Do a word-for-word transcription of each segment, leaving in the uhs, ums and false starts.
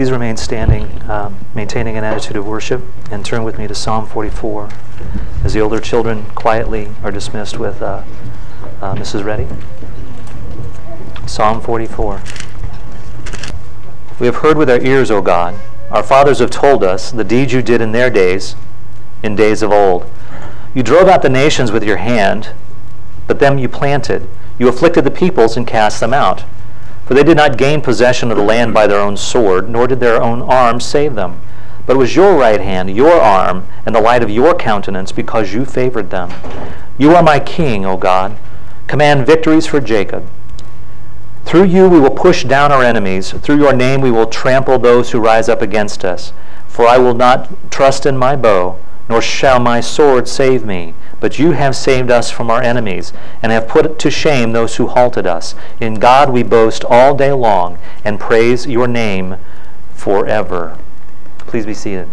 Please remain standing, um, maintaining an attitude of worship, and turn with me to Psalm forty-four as the older children quietly are dismissed with uh, uh, Missus Reddy. Psalm forty-four. We have heard with our ears, O God. Our fathers have told us the deeds you did in their days, in days of old. You drove out the nations with your hand, but them you planted. You afflicted the peoples and cast them out. For they did not gain possession of the land by their own sword, nor did their own arm save them. But it was your right hand, your arm, and the light of your countenance, because you favored them. You are my king, O God. Command victories for Jacob. Through you we will push down our enemies. Through your name we will trample those who rise up against us. For I will not trust in my bow, nor shall my sword save me. But you have saved us from our enemies, and have put to shame those who halted us. In God we boast all day long, and praise your name forever. Please be seated.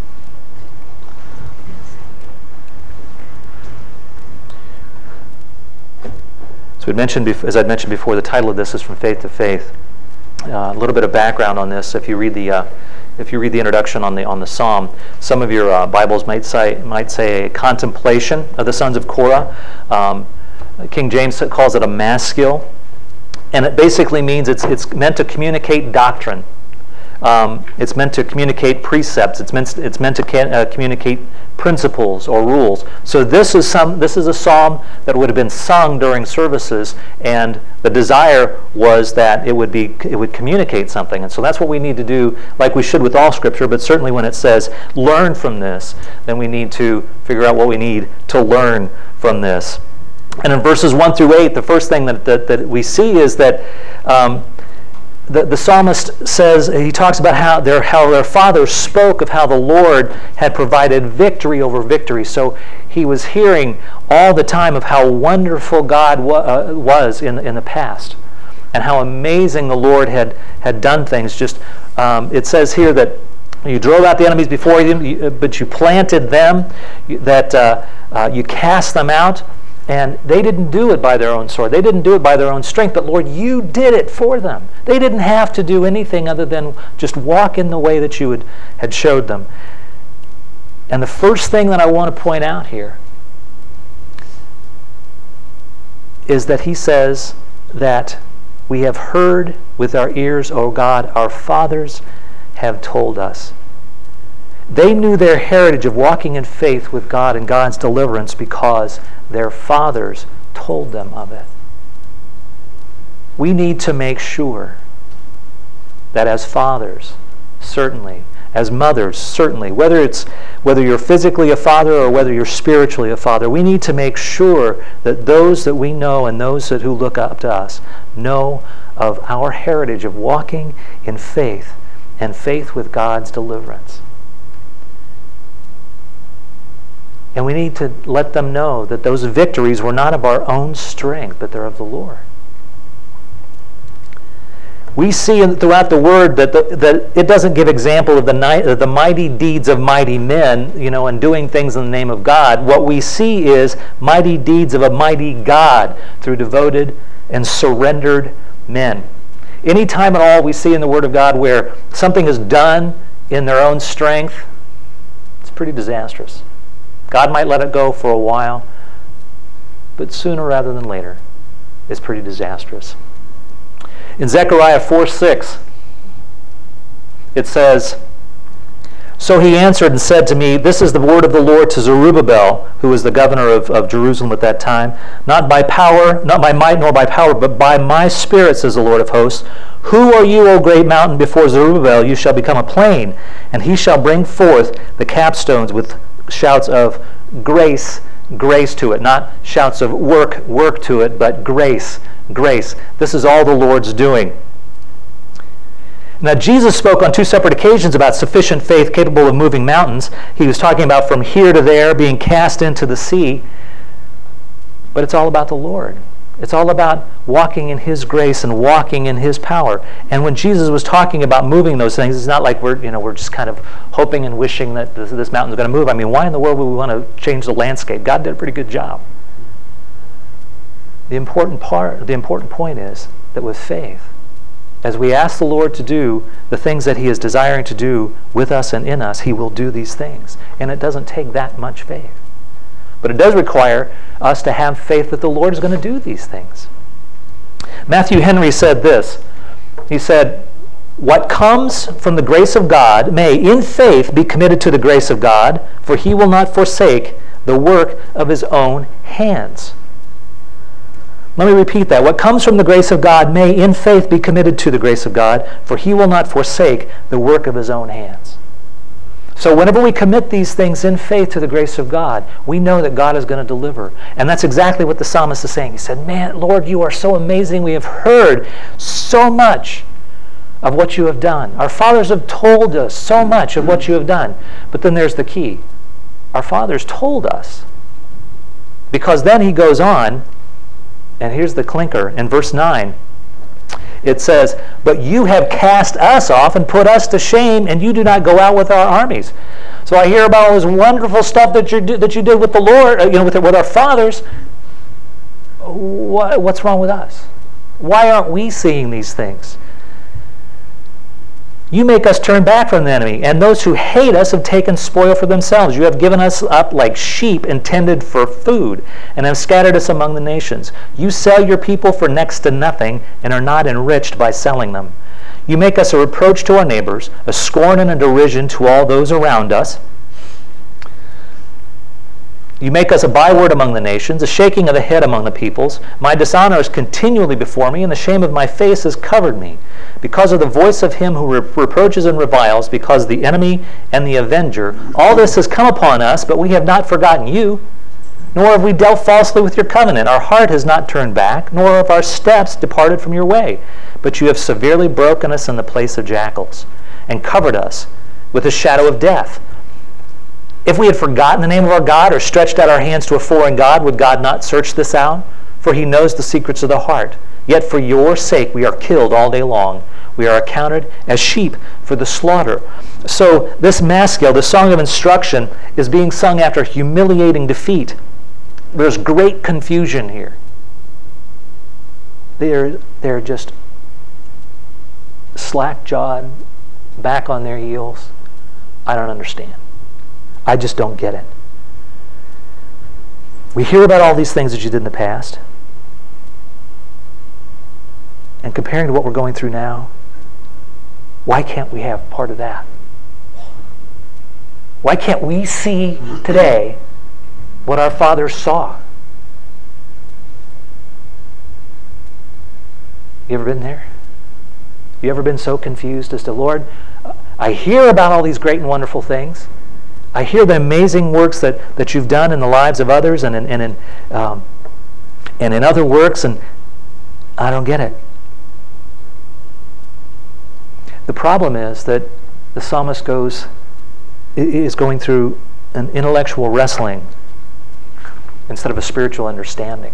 So we mentioned, as I mentioned before, the title of this is From Faith to Faith. Uh, a little bit of background on this. If you read the uh, If you read the introduction on the on the psalm, some of your uh, Bibles might say might say a contemplation of the sons of Korah. Um, King James calls it a maskil, and it basically means it's it's meant to communicate doctrine. Um, it's meant to communicate precepts. It's meant it's meant to can, uh, communicate principles or rules. So this is some this is a psalm that would have been sung during services, and the desire was that it would be it would communicate something. And so that's what we need to do, like we should with all Scripture. But certainly when it says learn from this, then we need to figure out what we need to learn from this. And in verses one through eight, the first thing that that, that we see is that. Um, The, the psalmist says, he talks about how their, how their fathers spoke of how the Lord had provided victory over victory. So he was hearing all the time of how wonderful God wa- uh, was in, in the past, and how amazing the Lord had, had done things. Just um, it says here that you drove out the enemies before you, but you planted them, that uh, uh, you cast them out. And they didn't do it by their own sword. They didn't do it by their own strength. But Lord, you did it for them. They didn't have to do anything other than just walk in the way that you had, had showed them. And the first thing that I want to point out here is that he says that we have heard with our ears, O God, our fathers have told us. They knew their heritage of walking in faith with God and God's deliverance because their fathers told them of it. We need to make sure that as fathers, certainly, as mothers, certainly, whether it's whether you're physically a father or whether you're spiritually a father, we need to make sure that those that we know and those that who look up to us know of our heritage of walking in faith and faith with God's deliverance. And we need to let them know that those victories were not of our own strength, but they're of the Lord. We see throughout the Word that, the, that it doesn't give example of the, the mighty deeds of mighty men, you know, and doing things in the name of God. What we see is mighty deeds of a mighty God through devoted and surrendered men. Any time at all we see in the Word of God where something is done in their own strength, it's pretty disastrous. God might let it go for a while, but sooner rather than later, it's pretty disastrous. In Zechariah four six, it says, So he answered and said to me, This is the word of the Lord to Zerubbabel, who was the governor of, of Jerusalem at that time. Not by power, not by might nor by power, but by my spirit, says the Lord of hosts. Who are you, O great mountain? Before Zerubbabel you shall become a plain, and he shall bring forth the capstones with shouts of grace, grace to it. Not shouts of work, work to it, but grace, grace. This is all the Lord's doing. Now, Jesus spoke on two separate occasions about sufficient faith capable of moving mountains. He was talking about from here to there, being cast into the sea. But it's all about the Lord. It's all about walking in His grace and walking in His power. And when Jesus was talking about moving those things, it's not like we're, you know, we're just kind of hoping and wishing that this, this mountain's going to move. I mean, why in the world would we want to change the landscape? God did a pretty good job. The important part, the important point is that with faith, As we ask the Lord to do the things that he is desiring to do with us and in us, he will do these things. And it doesn't take that much faith. But it does require us to have faith that the Lord is going to do these things. Matthew Henry said this. He said, "What comes from the grace of God may, in faith, be committed to the grace of God, for he will not forsake the work of his own hands." Let me repeat that. What comes from the grace of God may, in faith, be committed to the grace of God, for he will not forsake the work of his own hands. So whenever we commit these things in faith to the grace of God, we know that God is going to deliver. And that's exactly what the psalmist is saying. He said, "Man, Lord, you are so amazing. We have heard so much of what you have done. Our fathers have told us so much of what you have done." But then there's the key. Our fathers told us. Because then he goes on, and here's the clinker. In verse nine, it says, "But you have cast us off and put us to shame, and you do not go out with our armies." So I hear about all this wonderful stuff that you that you did with the Lord, you know, with, with our fathers. What, what's wrong with us? Why aren't we seeing these things? "You make us turn back from the enemy, and those who hate us have taken spoil for themselves. You have given us up like sheep intended for food, and have scattered us among the nations. You sell your people for next to nothing, and are not enriched by selling them. You make us a reproach to our neighbors, a scorn and a derision to all those around us. You make us a byword among the nations, a shaking of the head among the peoples. My dishonor is continually before me, and the shame of my face has covered me. Because of the voice of him who re- reproaches and reviles, because the enemy and the avenger, all this has come upon us, but we have not forgotten you, nor have we dealt falsely with your covenant. Our heart has not turned back, nor have our steps departed from your way. But you have severely broken us in the place of jackals, and covered us with the shadow of death. If we had forgotten the name of our God, or stretched out our hands to a foreign God, would God not search this out? For he knows the secrets of the heart. Yet for your sake we are killed all day long. We are accounted as sheep for the slaughter." So this maskil, the song of instruction, is being sung after humiliating defeat. There's great confusion here. They're, they're just slack-jawed, back on their heels. I don't understand. I just don't get it. We hear about all these things that you did in the past. And comparing to what we're going through now, why can't we have part of that? Why can't we see today what our fathers saw? You ever been there? You ever been so confused as to, Lord, I hear about all these great and wonderful things. I hear the amazing works that, that you've done in the lives of others and in, and in um, and in other works, and I don't get it. The problem is that the psalmist goes is going through an intellectual wrestling instead of a spiritual understanding.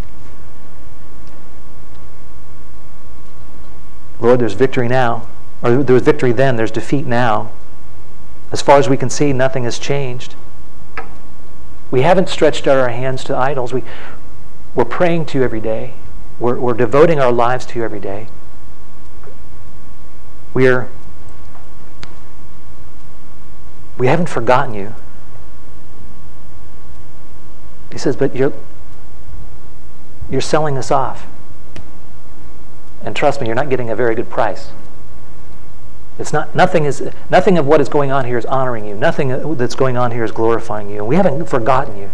Lord, there's victory now. Or there was victory then, there's defeat now. As far as we can see, nothing has changed. We haven't stretched out our hands to idols. We, we're praying to you every day. We're, we're devoting our lives to you every day. We're, we haven't forgotten you. He says, but you're, you're selling us off. And trust me, you're not getting a very good price. It's not, nothing is, nothing of what is going on here is honoring you. Nothing that's going on here is glorifying you. And we haven't forgotten you.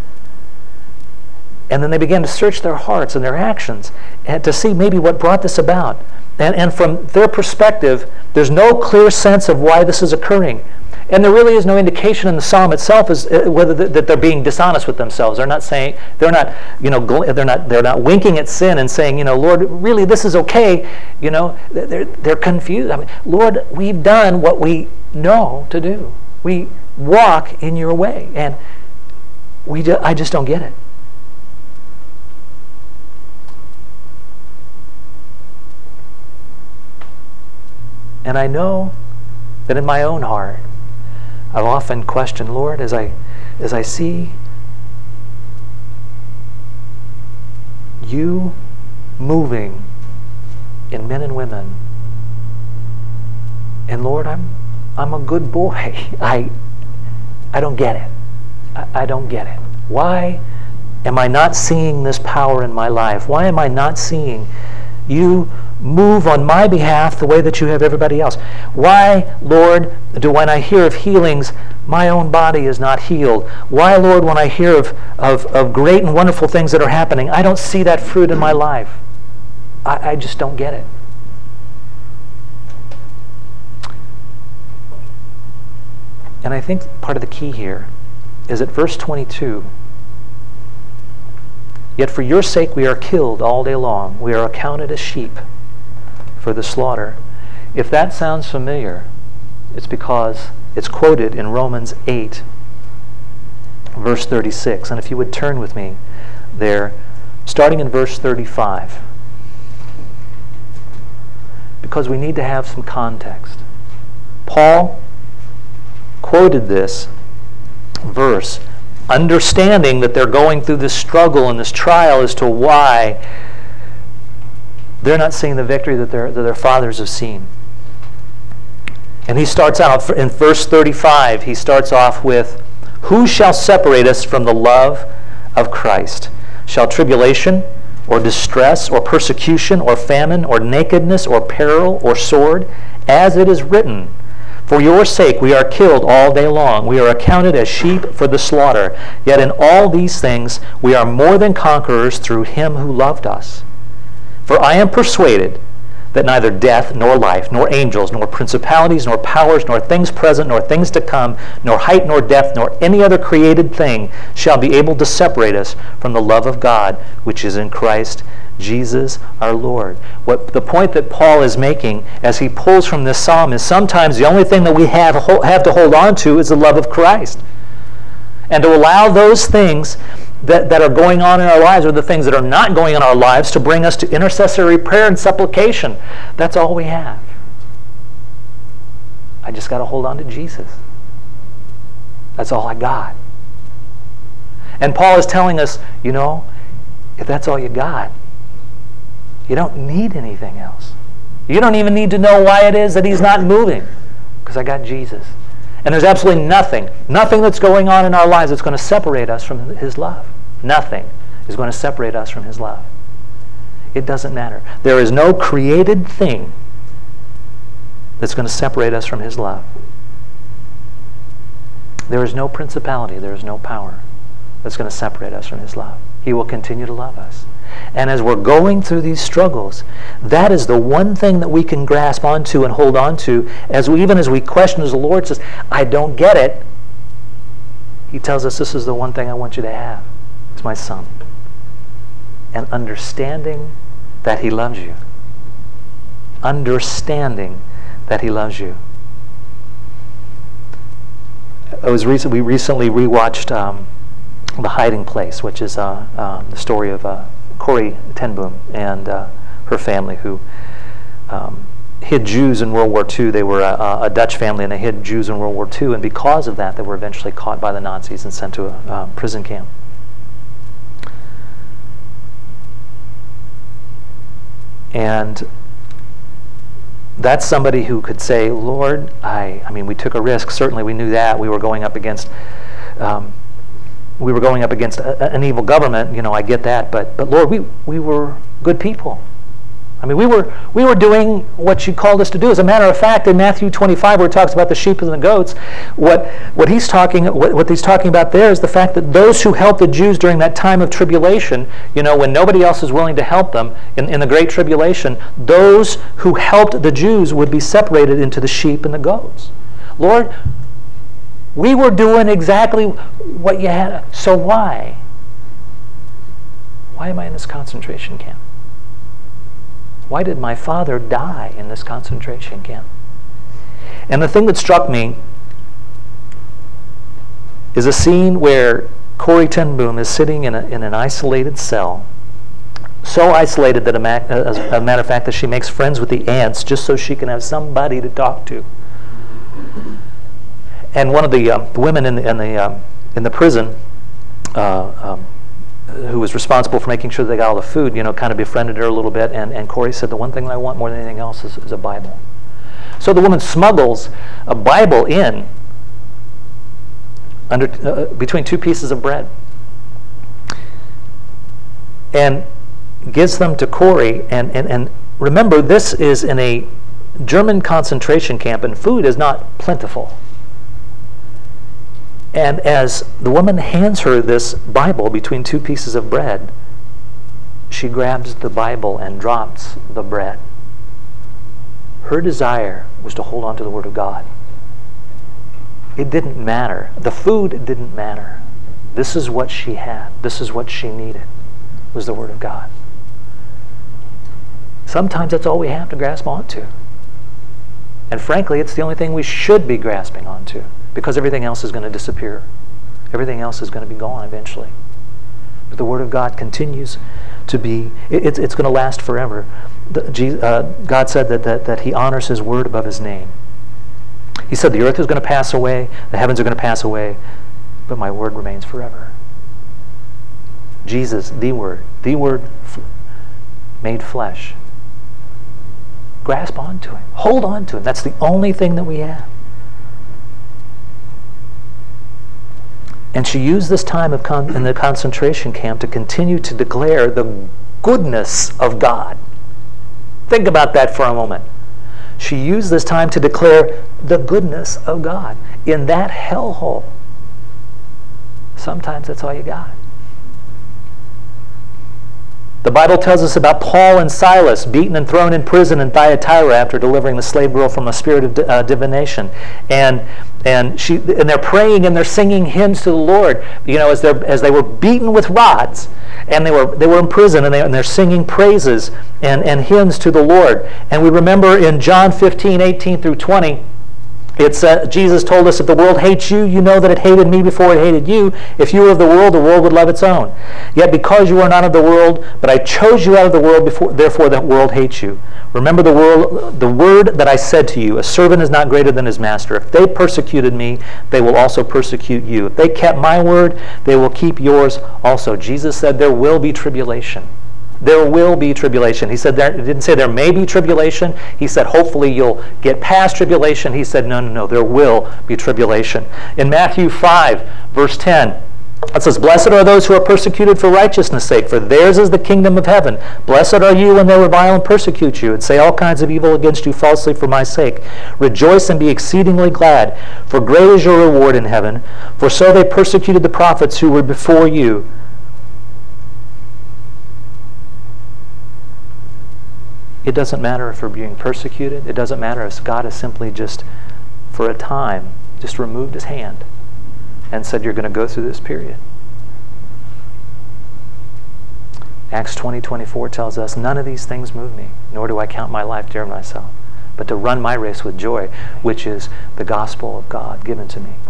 And then they began to search their hearts and their actions and to see maybe what brought this about. And, and from their perspective, there's no clear sense of why this is occurring. And there really is no indication in the psalm itself as uh, whether th- that they're being dishonest with themselves. They're not saying, they're not, you know, gl- they're not, they're not winking at sin and saying, you know, Lord, really this is okay. You know, they're they're confused. I mean, Lord, we've done what we know to do. We walk in your way, and we, ju- I just don't get it. And I know that in my own heart, I've often questioned, Lord, as I as I see you moving in men and women. And Lord, I'm I'm a good boy. I I don't get it. I, I don't get it. Why am I not seeing this power in my life? Why am I not seeing you move on my behalf the way that you have everybody else? Why, Lord, do when I hear of healings, my own body is not healed? Why, Lord, when I hear of, of, of great and wonderful things that are happening, I don't see that fruit in my life? I, I just don't get it. And I think part of the key here is at verse twenty-two. Yet for your sake we are killed all day long. We are accounted as sheep for the slaughter. If that sounds familiar, it's because it's quoted in Romans eight, verse thirty-six. And if you would turn with me there, starting in verse thirty-five. Because we need to have some context. Paul quoted this verse, understanding that they're going through this struggle and this trial as to why they're not seeing the victory that their, that their fathers have seen. And he starts out, in verse thirty-five, he starts off with, who shall separate us from the love of Christ? Shall tribulation, or distress, or persecution, or famine, or nakedness, or peril, or sword? As it is written, for your sake we are killed all day long. We are accounted as sheep for the slaughter. Yet in all these things we are more than conquerors through him who loved us. For I am persuaded that neither death, nor life, nor angels, nor principalities, nor powers, nor things present, nor things to come, nor height, nor depth, nor any other created thing shall be able to separate us from the love of God, which is in Christ Jesus our Lord. What the point that Paul is making as he pulls from this psalm is sometimes the only thing that we have, have to hold on to is the love of Christ. And to allow those things that, that are going on in our lives, or the things that are not going on in our lives, to bring us to intercessory prayer and supplication. That's all we have. I just got to hold on to Jesus. That's all I got. And Paul is telling us, you know, if that's all you got, you don't need anything else. You don't even need to know why it is that he's not moving, because I got Jesus. And there's absolutely nothing, nothing that's going on in our lives that's going to separate us from his love. Nothing is going to separate us from his love. It doesn't matter. There is no created thing that's going to separate us from his love. There is no principality, there is no power that's going to separate us from his love. He will continue to love us. And as we're going through these struggles, that is the one thing that we can grasp onto and hold on to, as we, even as we question, as the Lord says, I don't get it. He tells us, this is the one thing I want you to have. It's my son. And understanding that he loves you. Understanding that he loves you. I was recent, we recently rewatched um, The Hiding Place, which is uh, uh, the story of uh, Corrie ten Boom and uh, her family, who um, hid Jews in World War Two. They were a, a Dutch family, and they hid Jews in World War Two, and because of that, they were eventually caught by the Nazis and sent to a uh, prison camp. And that's somebody who could say, Lord, I, I mean, we took a risk. Certainly we knew that. We were going up against um, we were going up against a, an evil government. You know, I get that. But, but Lord, we, we were good people. I mean, we were we were doing what you called us to do. As a matter of fact, in Matthew twenty-five, where it talks about the sheep and the goats, what what he's talking what, what he's talking about there is the fact that those who helped the Jews during that time of tribulation, you know, when nobody else is willing to help them in, in the Great Tribulation, those who helped the Jews would be separated into the sheep and the goats. Lord, we were doing exactly what you had. So why? Why am I in this concentration camp? Why did my father die in this concentration camp? And the thing that struck me is a scene where Corrie ten Boom is sitting in, a, in an isolated cell, so isolated that, a ma- as a matter of fact, that she makes friends with the ants just so she can have somebody to talk to. And one of the, um, the women in the, in the, um, in the prison, uh, um, who was responsible for making sure they got all the food, you know, kind of befriended her a little bit. And, and Corey said, the one thing that I want more than anything else is, is a Bible. So the woman smuggles a Bible in under uh, between two pieces of bread and gives them to Corey. And, and, and remember, this is in a German concentration camp, and food is not plentiful. And as the woman hands her this Bible between two pieces of bread, she grabs the Bible and drops the bread. Her desire was to hold on to the Word of God. It didn't matter. The food didn't matter. This is what she had. This is what she needed, was the Word of God. Sometimes that's all we have to grasp onto. And frankly, it's the only thing we should be grasping onto, because everything else is going to disappear. Everything else is going to be gone eventually. But the Word of God continues to be, it, it's, it's going to last forever. The, uh, God said that, that, that He honors His Word above His name. He said the earth is going to pass away, the heavens are going to pass away, but my Word remains forever. Jesus, the Word, the Word f- made flesh. Grasp onto Him. Hold on to Him. That's the only thing that we have. And she used this time of con- in the concentration camp to continue to declare the goodness of God. Think about that for a moment. She used this time to declare the goodness of God in that hellhole. Sometimes that's all you got. The Bible tells us about Paul and Silas beaten and thrown in prison in Thyatira after delivering the slave girl from a spirit of uh, divination, and and she and they're praying and they're singing hymns to the Lord. You know, as they as they were beaten with rods, and they were they were in prison, and, they, and they're singing praises and and hymns to the Lord. And we remember in John fifteen, eighteen through twenty. It's uh, Jesus told us, if the world hates you, you know that it hated me before it hated you. If you were of the world, the world would love its own. Yet because you are not of the world, but I chose you out of the world, before, therefore the world hates you. Remember the, world, the word that I said to you, a servant is not greater than his master. If they persecuted me, they will also persecute you. If they kept my word, they will keep yours also. Jesus said there will be tribulation. There will be tribulation. He said there, he didn't say there may be tribulation. He said hopefully you'll get past tribulation. He said no, no, no, there will be tribulation. In Matthew five, verse ten, it says, blessed are those who are persecuted for righteousness' sake, for theirs is the kingdom of heaven. Blessed are you when they revile and persecute you, and say all kinds of evil against you falsely for my sake. Rejoice and be exceedingly glad, for great is your reward in heaven. For so they persecuted the prophets who were before you. It doesn't matter if we're being persecuted. It doesn't matter if God has simply just, for a time, just removed His hand and said, you're going to go through this period. Acts twenty, twenty-four tells us, none of these things move me, nor do I count my life dear to myself, but to run my race with joy, which is the gospel of God given to me.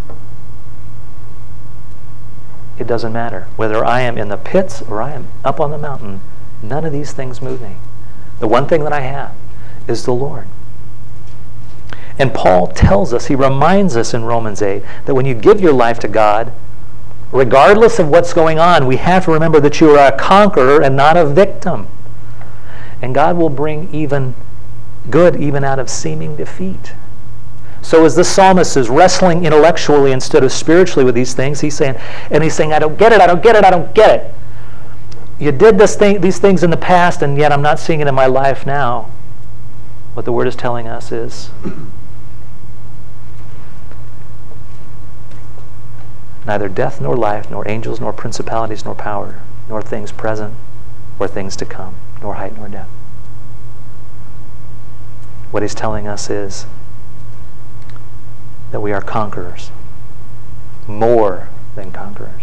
It doesn't matter. Whether I am in the pits or I am up on the mountain, none of these things move me. The one thing that I have is the Lord. And Paul tells us, he reminds us in Romans eight, that when you give your life to God, regardless of what's going on, we have to remember that you are a conqueror and not a victim. And God will bring even good even out of seeming defeat. So as the psalmist is wrestling intellectually instead of spiritually with these things, he's saying, and he's saying, I don't get it, I don't get it, I don't get it. You did this thing, these things in the past, and yet I'm not seeing it in my life now. What the Word is telling us is, neither death nor life, nor angels, nor principalities, nor power, nor things present, or things to come, nor height, nor depth. What He's telling us is that we are conquerors, more than conquerors.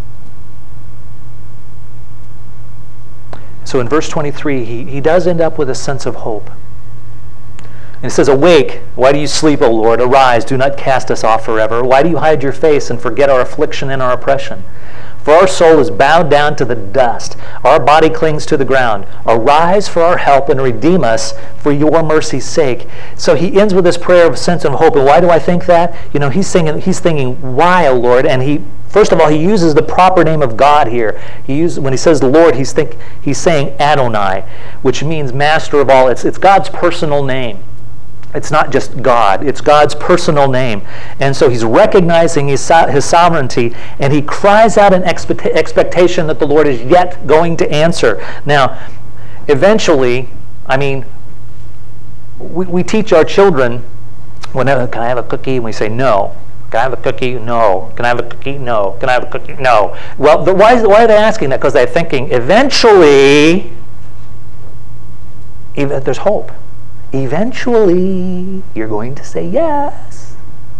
So in verse twenty-three, he, he does end up with a sense of hope. And it says, awake, why do you sleep, O Lord? Arise, do not cast us off forever. Why do you hide your face and forget our affliction and our oppression? For our soul is bowed down to the dust. Our body clings to the ground. Arise for our help and redeem us for your mercy's sake. So he ends with this prayer of a sense of hope. And why do I think that? You know, he's singing, he's thinking, why, O Lord? And he First of all, he uses the proper name of God here. He uses, when he says Lord, he's, think, he's saying Adonai, which means master of all. It's, it's God's personal name. It's not just God. It's God's personal name. And so he's recognizing his, his sovereignty, and he cries out in expect, expectation that the Lord is yet going to answer. Now, eventually, I mean, we, we teach our children, whenever, can I have a cookie? And we say no. Can I have a cookie? No. Can I have a cookie? No. Can I have a cookie? No. Well, the, why, why are they asking that? Because they're thinking, eventually, even, there's hope. Eventually, you're going to say yes.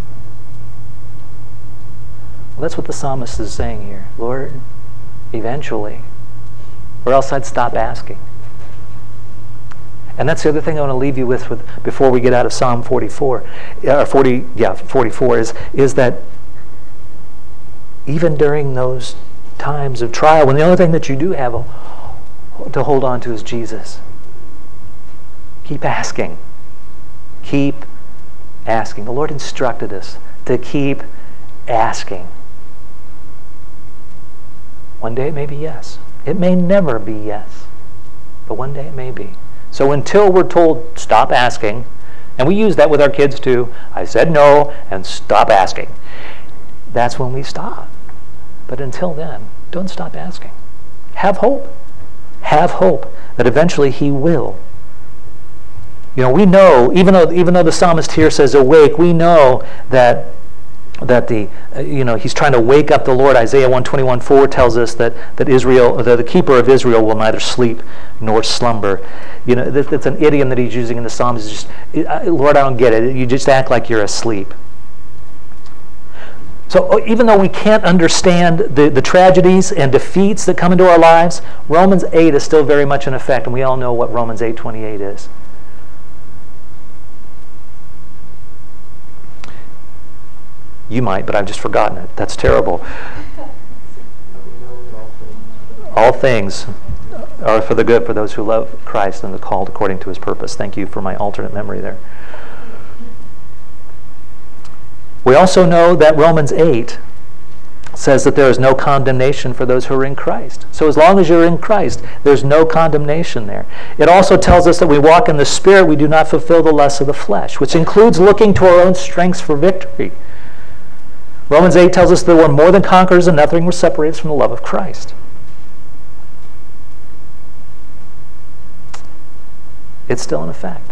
Well, that's what the psalmist is saying here. Lord, eventually. Or else I'd stop asking. And that's the other thing I want to leave you with, with before we get out of Psalm forty-four, uh, forty, yeah, forty-four is is that even during those times of trial, when the only thing that you do have to hold on to is Jesus, keep asking, keep asking. The Lord instructed us to keep asking. One day it may be yes. It may never be yes, but one day it may be. So until we're told, stop asking, and we use that with our kids too, I said no, and stop asking. That's when we stop. But until then, don't stop asking. Have hope. Have hope that eventually he will. You know, we know, even though even though the psalmist here says awake, we know that that the uh, you know he's trying to wake up the Lord. Isaiah one twenty-one four tells us that that Israel, the, the keeper of Israel, will neither sleep nor slumber. You know, that, that's an idiom that he's using in the Psalms. It's just, Lord, I don't get it. You just act like you're asleep. So even though we can't understand the, the tragedies and defeats that come into our lives, Romans eight is still very much in effect, and we all know what Romans eight twenty-eight is. You might, but I've just forgotten it. That's terrible. All things are for the good for those who love Christ and are called according to his purpose. Thank you for my alternate memory there. We also know that Romans eight says that there is no condemnation for those who are in Christ. So as long as you're in Christ, there's no condemnation there. It also tells us that we walk in the Spirit, we do not fulfill the lusts of the flesh, which includes looking to our own strengths for victory. Romans eight tells us that we're more than conquerors and nothing will separate us from the love of Christ. It's still in effect.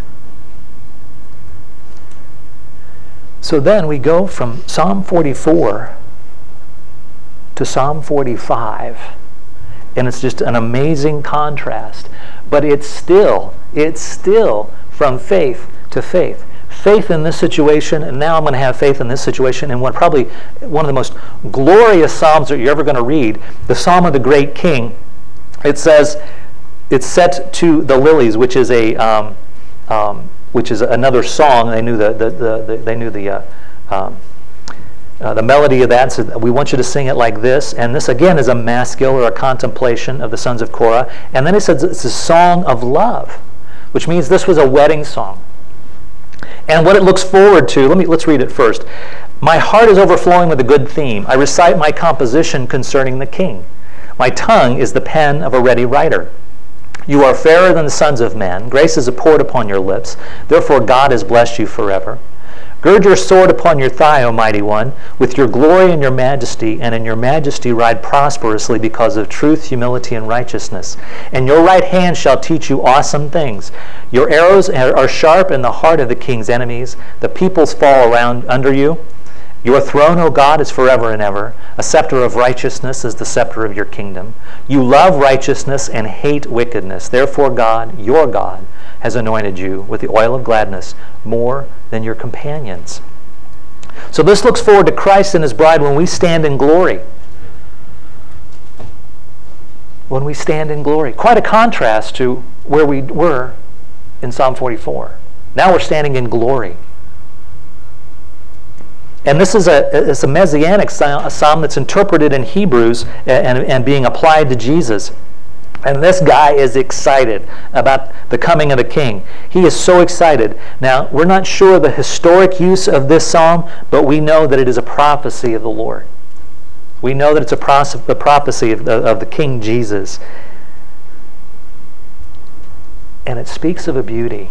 So then we go from Psalm forty-four to Psalm forty-five, and it's just an amazing contrast. But it's still, it's still from faith to faith. Faith in this situation, and now I'm going to have faith in this situation, and one probably one of the most glorious psalms that you're ever going to read, the Psalm of the Great King. It says, it's set to the lilies, which is a um, um, which is another song. They knew the, the, the, the they knew the uh, um, uh, the melody of that. So we want you to sing it like this. And this again is a maskil or a contemplation of the sons of Korah. And then it says it's a song of love, which means this was a wedding song. And what it looks forward to, let me let's read it first. My heart is overflowing with a good theme. I recite my composition concerning the king. My tongue is the pen of a ready writer. You are fairer than the sons of men. Grace is poured upon your lips. Therefore God has blessed you forever. Gird your sword upon your thigh, O mighty one, with your glory and your majesty, and in your majesty ride prosperously because of truth, humility, and righteousness. And your right hand shall teach you awesome things. Your arrows are sharp in the heart of the king's enemies. The peoples fall around under you. Your throne, O God, is forever and ever. A scepter of righteousness is the scepter of your kingdom. You love righteousness and hate wickedness. Therefore God, your God, has anointed you with the oil of gladness more than your companions. So this looks forward to Christ and his bride when we stand in glory. When we stand in glory. Quite a contrast to where we were in Psalm forty-four. Now we're standing in glory. And this is a, it's a messianic psalm that's interpreted in Hebrews and, and being applied to Jesus. And this guy is excited about the coming of the king. He is so excited. Now, we're not sure the historic use of this psalm, but we know that it is a prophecy of the Lord. We know that it's a, pros- a prophecy of the, of the King Jesus. And it speaks of a beauty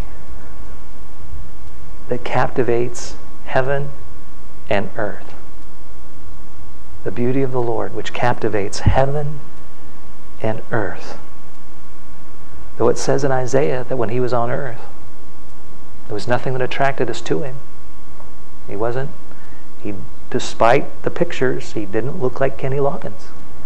that captivates heaven and earth. The beauty of the Lord, which captivates heaven and earth. Though it says in Isaiah that when he was on earth, there was nothing that attracted us to him. He wasn't, he, despite the pictures, he didn't look like Kenny Loggins.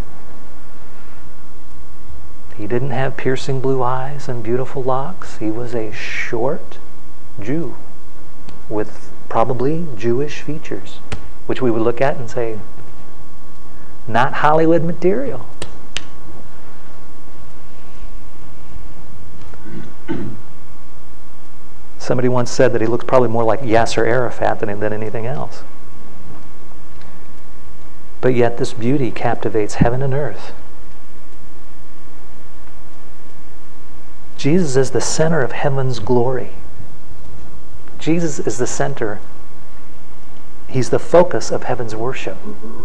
He didn't have piercing blue eyes and beautiful locks. He was a short Jew with probably Jewish features, which we would look at and say, not Hollywood material. Somebody once said that he looks probably more like Yasser Arafat than, than anything else. But yet this beauty captivates heaven and earth. Jesus is the center of heaven's glory. Jesus is the center. He's the focus of heaven's worship.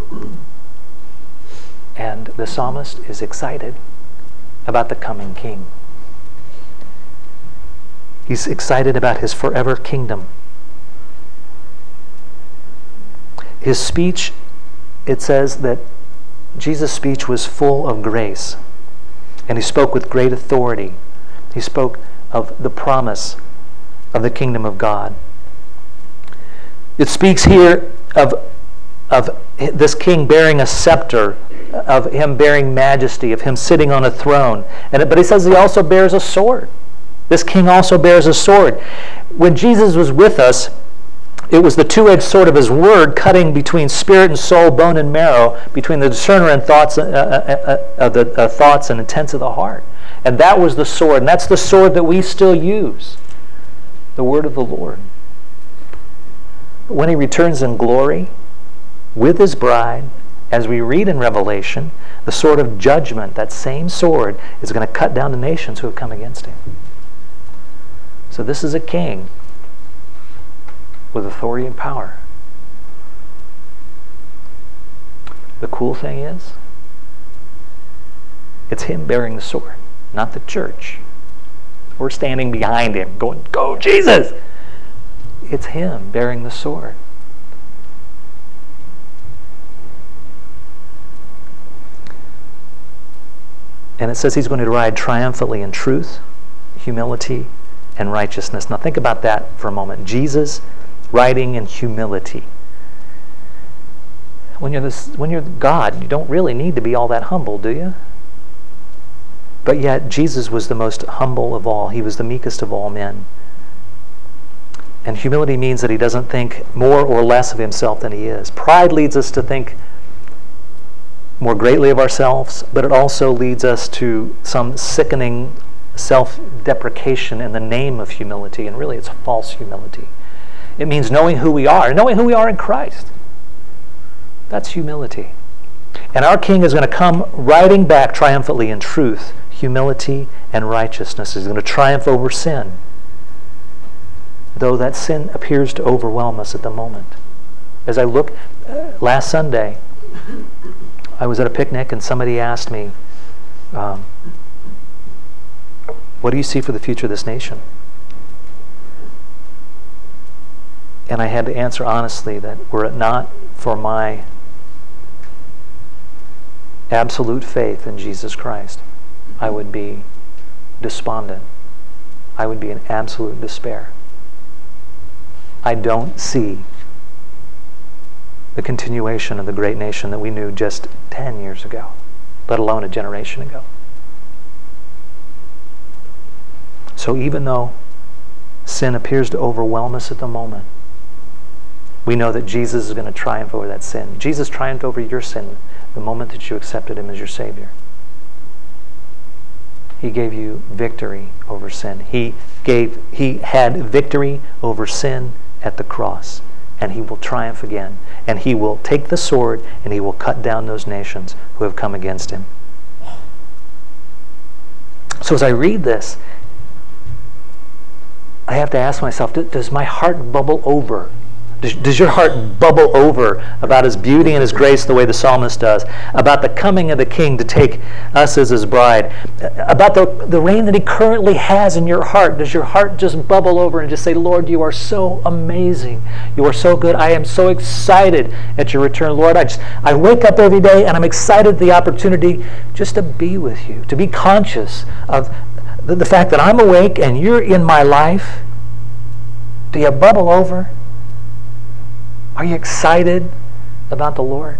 And the psalmist is excited about the coming king. He's excited about his forever kingdom. His speech, it says that Jesus' speech was full of grace. And he spoke with great authority. He spoke of the promise of the kingdom of God. It speaks here of, of this king bearing a scepter, of him bearing majesty, of him sitting on a throne. And but he says he also bears a sword. This king also bears a sword. When Jesus was with us, it was the two-edged sword of his word, cutting between spirit and soul, bone and marrow, between the discerner and thoughts, uh, uh, uh, uh, the uh, thoughts and intents of the heart. And that was the sword, and that's the sword that we still use, the word of the Lord. When he returns in glory with his bride, as we read in Revelation, the sword of judgment, that same sword, is going to cut down the nations who have come against him. So this is a king with authority and power. The cool thing is, it's him bearing the sword, not the church. We're standing behind him going, "Go Jesus!" It's him bearing the sword. And it says he's going to ride triumphantly in truth, humility, and righteousness. Now think about that for a moment. Jesus riding in humility. When you're this, when you're God, you don't really need to be all that humble, do you? But yet Jesus was the most humble of all. He was the meekest of all men. And humility means that he doesn't think more or less of himself than he is. Pride leads us to think more greatly of ourselves, but it also leads us to some sickening self-deprecation in the name of humility, and really it's false humility. It means knowing who we are, knowing who we are in Christ. That's humility. And our King is going to come riding back triumphantly in truth, humility, and righteousness. He's going to triumph over sin, though that sin appears to overwhelm us at the moment. As I look, uh, last Sunday, I was at a picnic and somebody asked me, um, what do you see for the future of this nation? And I had to answer honestly that were it not for my absolute faith in Jesus Christ, I would be despondent. I would be in absolute despair. I don't see the continuation of the great nation that we knew just ten years ago, let alone a generation ago. So even though sin appears to overwhelm us at the moment, we know that Jesus is going to triumph over that sin. Jesus triumphed over your sin the moment that you accepted him as your Savior. He gave you victory over sin. He gave, he had victory over sin at the cross, and he will triumph again. And he will take the sword and he will cut down those nations who have come against him. So as I read this, I have to ask myself, does my heart bubble over Does, does your heart bubble over about his beauty and his grace the way the psalmist does? About the coming of the King to take us as his bride? About the, the reign that he currently has in your heart? Does your heart just bubble over and just say, Lord, you are so amazing. You are so good. I am so excited at your return. Lord, I, just, I wake up every day and I'm excited the opportunity just to be with you, to be conscious of the, the fact that I'm awake and you're in my life. Do you bubble over? Are you excited about the Lord?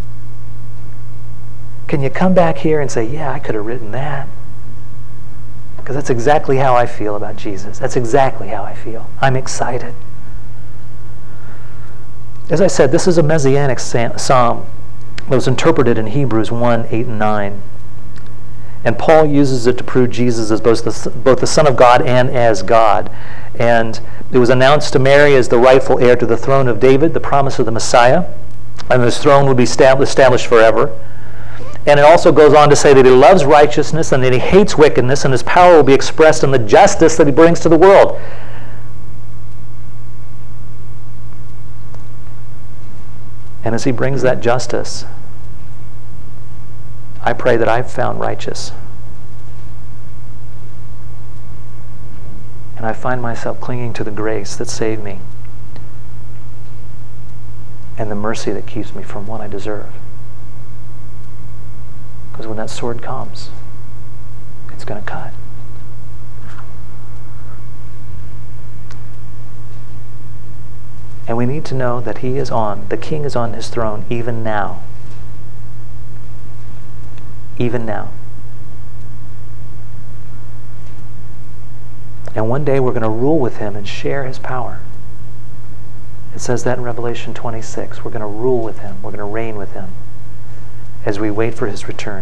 Can you come back here and say, yeah, I could have written that? Because that's exactly how I feel about Jesus. That's exactly how I feel. I'm excited. As I said, this is a messianic psalm that was interpreted in Hebrews one, eight, and nine. And Paul uses it to prove Jesus as both the, both the Son of God and as God. And it was announced to Mary as the rightful heir to the throne of David, the promise of the Messiah, and his throne would be established forever. And it also goes on to say that he loves righteousness and that he hates wickedness, and his power will be expressed in the justice that he brings to the world. And as he brings that justice, I pray that I've found righteous. And I find myself clinging to the grace that saved me and the mercy that keeps me from what I deserve. Because when that sword comes, it's going to cut. And we need to know that he is on, the King is on his throne even now. Even now. And one day we're going to rule with him and share his power. It says that in Revelation twenty-six. We're going to rule with him. We're going to reign with him as we wait for his return.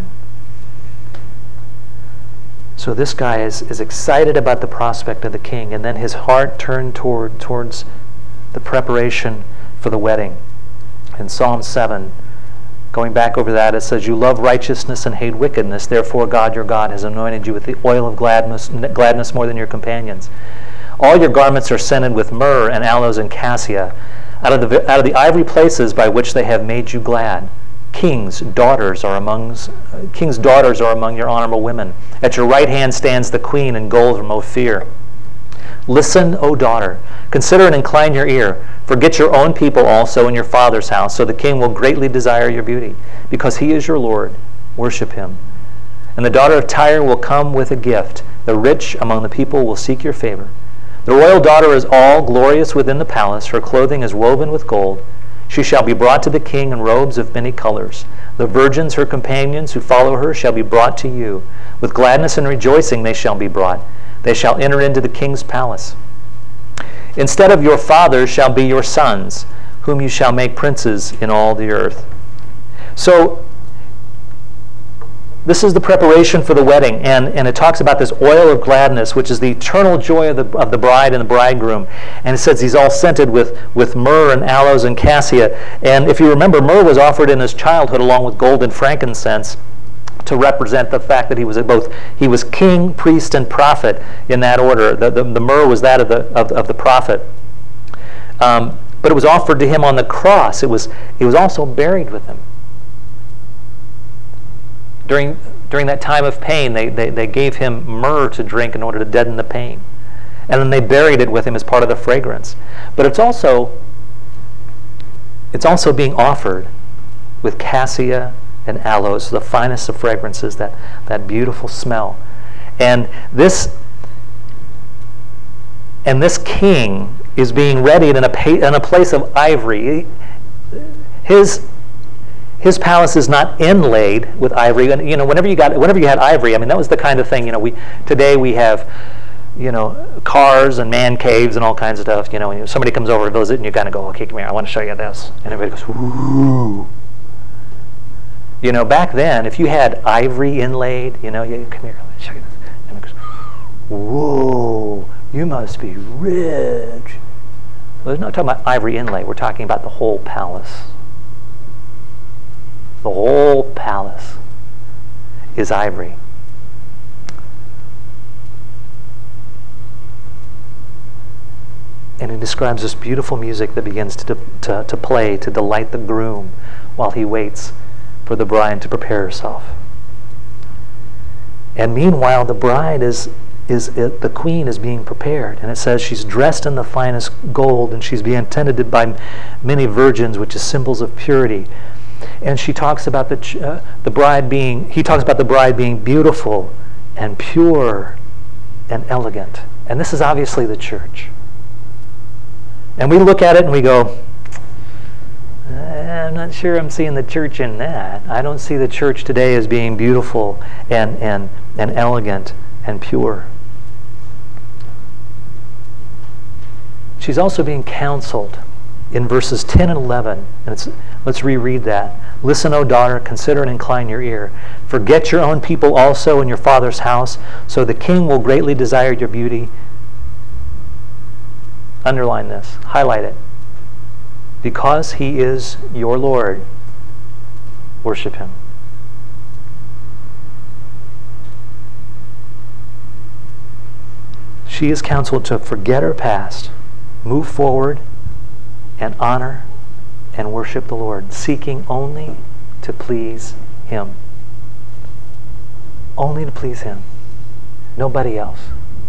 So this guy is, is excited about the prospect of the King, and then his heart turned toward towards the preparation for the wedding. In Psalm seven, going back over that, it says, you love righteousness and hate wickedness. Therefore, God, your God, has anointed you with the oil of gladness, gladness more than your companions. All your garments are scented with myrrh and aloes and cassia, out of the, out of the ivory places by which they have made you glad. King's daughters are among, king's daughters are among your honorable women. At your right hand stands the queen in gold from Ophir. Listen, O daughter, consider and incline your ear. Forget your own people also in your father's house, so the king will greatly desire your beauty. Because he is your Lord, worship him. And the daughter of Tyre will come with a gift. The rich among the people will seek your favor. The royal daughter is all glorious within the palace. Her clothing is woven with gold. She shall be brought to the king in robes of many colors. The virgins, her companions who follow her, shall be brought to you. With gladness and rejoicing they shall be brought. They shall enter into the king's palace. Instead of your fathers shall be your sons, whom you shall make princes in all the earth. So, this is the preparation for the wedding, and, and it talks about this oil of gladness, which is the eternal joy of the, of the bride and the bridegroom. And it says he's all scented with, with myrrh and aloes and cassia. And if you remember, myrrh was offered in his childhood along with gold and frankincense to represent the fact that he was both he was king, priest, and prophet in that order. The, the, the myrrh was that of the of, of the prophet. Um, but it was offered to him on the cross. It was it was also buried with him. During during that time of pain, they, they, they gave him myrrh to drink in order to deaden the pain. And then they buried it with him as part of the fragrance. But it's also it's also being offered with cassia and aloes, the finest of fragrances, that, that beautiful smell. And this and this king is being readied in a, pa- in a place of ivory. His his palace is not inlaid with ivory. And you know, whenever you got whenever you had ivory, I mean, that was the kind of thing. You know, we today we have, you know, cars and man caves and all kinds of stuff. You know, when somebody comes over to visit, and you kind of go, "Okay, come here, I want to show you this," and everybody goes, "Ooh." You know, back then, if you had ivory inlaid, you know, you come here, let me show you this. And it goes, whoa, you must be rich. Well, we're not talking about ivory inlay. We're talking about the whole palace. The whole palace is ivory. And he describes this beautiful music that begins to, to, to play to delight the groom while he waits for the bride to prepare herself. And meanwhile, the bride is, is it, the queen is being prepared. And it says she's dressed in the finest gold, and she's being attended by many virgins, which is symbols of purity. And she talks about the, uh, the bride being, he talks about the bride being beautiful and pure and elegant. And this is obviously the church. And we look at it and we go, I'm not sure I'm seeing the church in that. I don't see the church today as being beautiful and, and, and elegant and pure. She's also being counseled in verses ten and eleven. And it's, let's reread that. Listen, O daughter, consider and incline your ear. Forget your own people also in your father's house, so the king will greatly desire your beauty. Underline this. Highlight it. Because he is your Lord, worship him. She is counseled to forget her past, move forward, and honor and worship the Lord, seeking only to please him. Only to please him. Nobody else.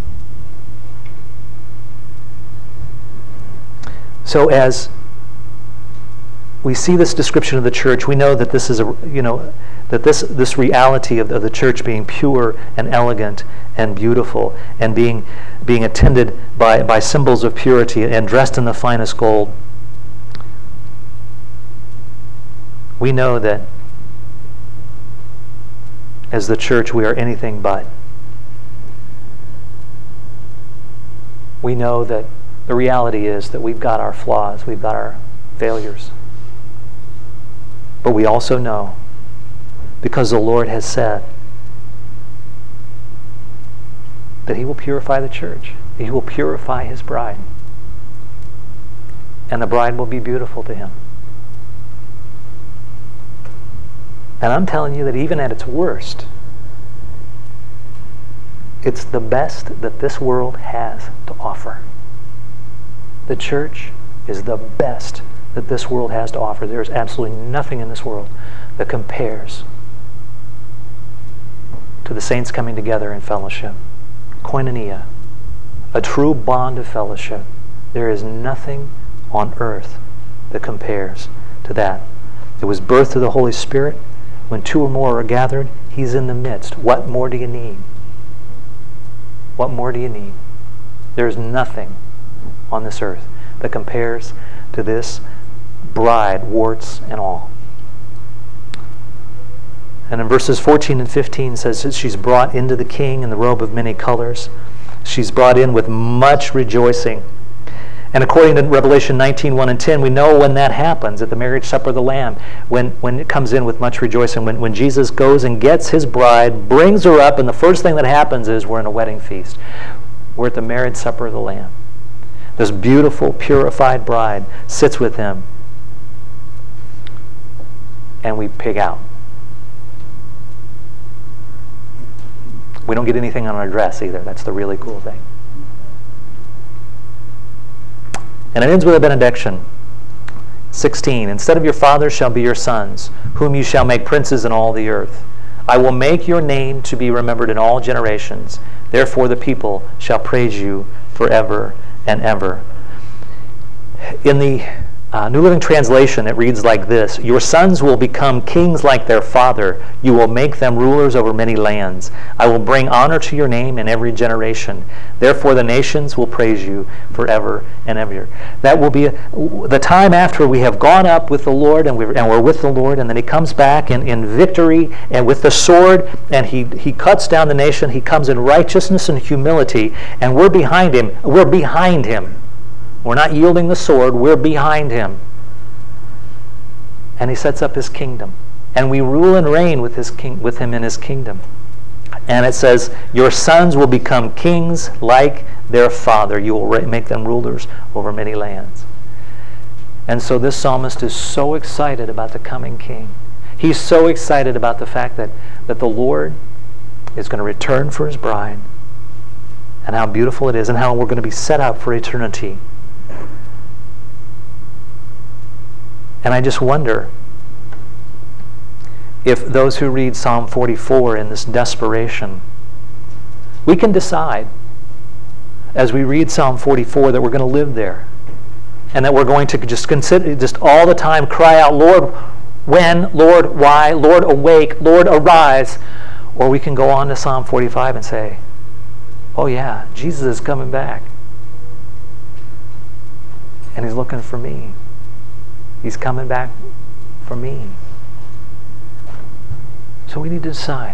So as we see this description of the church, we know that this is a, you know, that this this reality of, of the church being pure and elegant and beautiful and being being attended by, by symbols of purity and dressed in the finest gold. We know that as the church we are anything but. We know that the reality is that we've got our flaws, we've got our failures. But we also know, because the Lord has said, that he will purify the church. He will purify his bride. And the bride will be beautiful to him. And I'm telling you that even at its worst, it's the best that this world has to offer. The church is the best that this world has to offer. There is absolutely nothing in this world that compares to the saints coming together in fellowship. Koinonia, a true bond of fellowship. There is nothing on earth that compares to that. It was birth through the Holy Spirit. When two or more are gathered, he's in the midst. What more do you need? What more do you need? There's nothing on this earth that compares to this bride, warts and all. And in verses fourteen and fifteen says that she's brought into the king in the robe of many colors. She's brought in with much rejoicing. And according to Revelation nineteen, one and ten, we know when that happens at the marriage supper of the Lamb, when, when it comes in with much rejoicing, when, when Jesus goes and gets his bride, brings her up, and the first thing that happens is we're in a wedding feast. We're at the marriage supper of the Lamb. This beautiful, purified bride sits with him, and we pig out. We don't get anything on our dress either. That's the really cool thing. And it ends with a benediction. sixteen, instead of your fathers shall be your sons, whom you shall make princes in all the earth. I will make your name to be remembered in all generations. Therefore the people shall praise you forever and ever. In the uh, New Living Translation, it reads like this: your sons will become kings like their father. You will make them rulers over many lands. I will bring honor to your name in every generation. Therefore the nations will praise you forever and ever. That will be a, the time after we have gone up with the Lord, and, we, and we're with the Lord, and then he comes back in, in victory and with the sword, and he, he cuts down the nation. He comes in righteousness and humility, and we're behind him. We're behind him. We're not yielding the sword. We're behind him. And he sets up his kingdom. And we rule and reign with his king, with him in his kingdom. And it says, your sons will become kings like their father. You will make them rulers over many lands. And so this psalmist is so excited about the coming king. He's so excited about the fact that, that the Lord is going to return for his bride, and how beautiful it is, and how we're going to be set up for eternity And I just wonder if those who read Psalm forty-four in this desperation, we can decide as we read Psalm forty-four that we're going to live there and that we're going to just consider, just all the time cry out, Lord, when? Lord, why? Lord, awake. Lord, arise. Or we can go on to Psalm forty-five and say, oh yeah, Jesus is coming back. And he's looking for me. He's coming back for me. So we need to decide,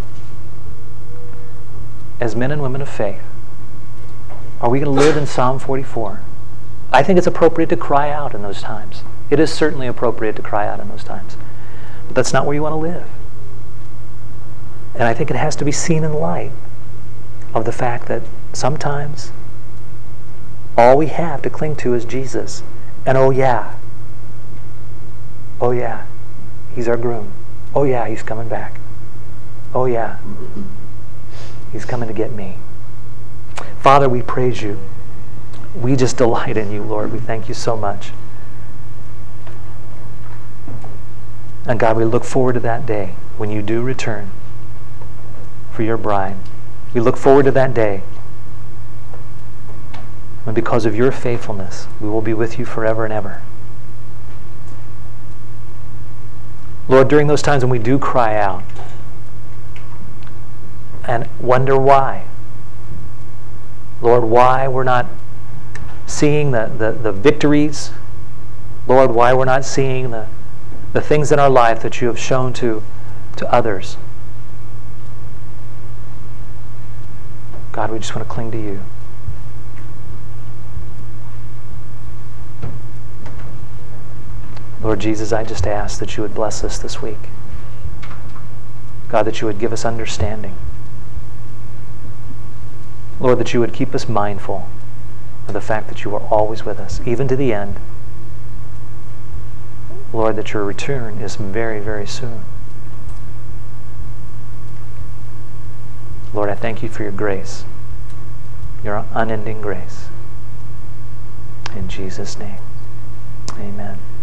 as men and women of faith, are we going to live in Psalm forty-four? I think it's appropriate to cry out in those times. It is certainly appropriate to cry out in those times. But that's not where you want to live. And I think it has to be seen in light of the fact that sometimes all we have to cling to is Jesus. And oh yeah, oh yeah, he's our groom. Oh yeah, he's coming back. Oh yeah, he's coming to get me. Father, we praise you. We just delight in you, Lord. We thank you so much. And God, we look forward to that day when you do return for your bride. We look forward to that day when, because of your faithfulness, we will be with you forever and ever. Lord, during those times when we do cry out and wonder why, Lord, why we're not seeing the, the, the victories, Lord, why we're not seeing the, the things in our life that you have shown to, to others. God, we just want to cling to you. Lord Jesus, I just ask that you would bless us this week. God, that you would give us understanding. Lord, that you would keep us mindful of the fact that you are always with us, even to the end. Lord, that your return is very, very soon. Lord, I thank you for your grace, your unending grace. In Jesus' name, amen.